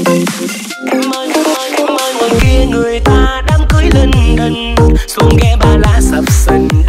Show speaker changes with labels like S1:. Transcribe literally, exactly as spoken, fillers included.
S1: Em ơi, em ơi, em ơi, ngoài kia người ta đám cưới linh đình, xuống ghé Ba La sập sình